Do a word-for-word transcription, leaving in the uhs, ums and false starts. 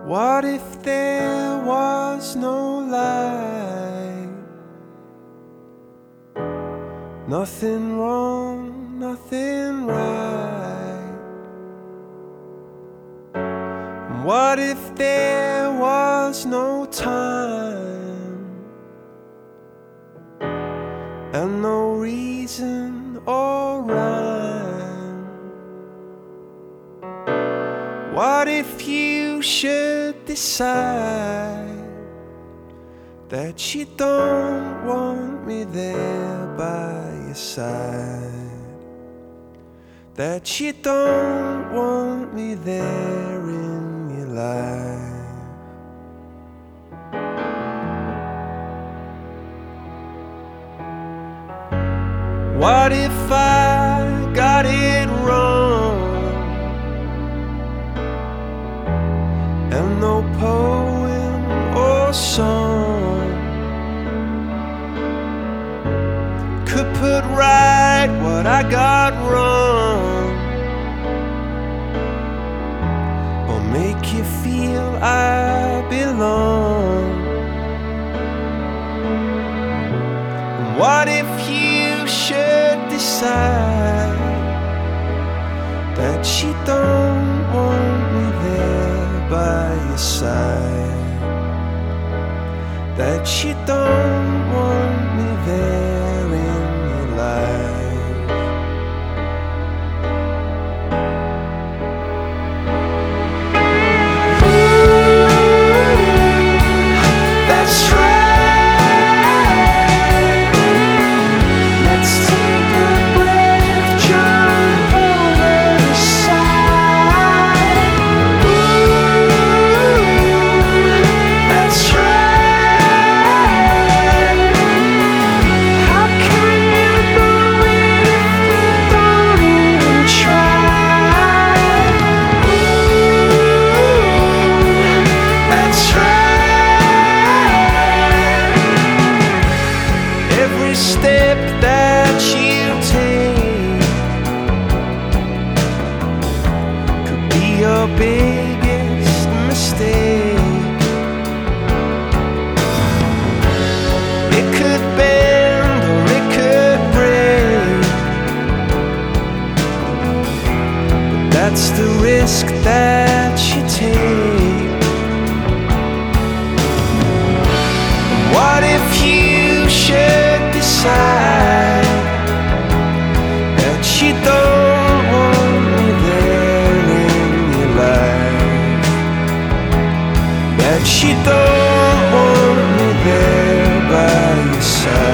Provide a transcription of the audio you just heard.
What if there was no light? Nothing wrong, nothing right. And what if there was no time and no reason or rhyme? What if you should decide that you don't want me there by your side, that you don't want me there in your life? What if I got it wrong and no poem or song could put right what I got wrong, or make you feel I belong? And what if you should decide that you don't want me there by your side, that you don't want me there in your life? That's right. Let's take a breath, jump over the side. Ooh, that's right. How can you know it if you don't even try? Ooh, that's right. Every step that you take could be your biggest mistake. It could bend or it could break, but that's the risk that you take. What if you should decide that you don't want me there in your life, that you don't want me there by your side?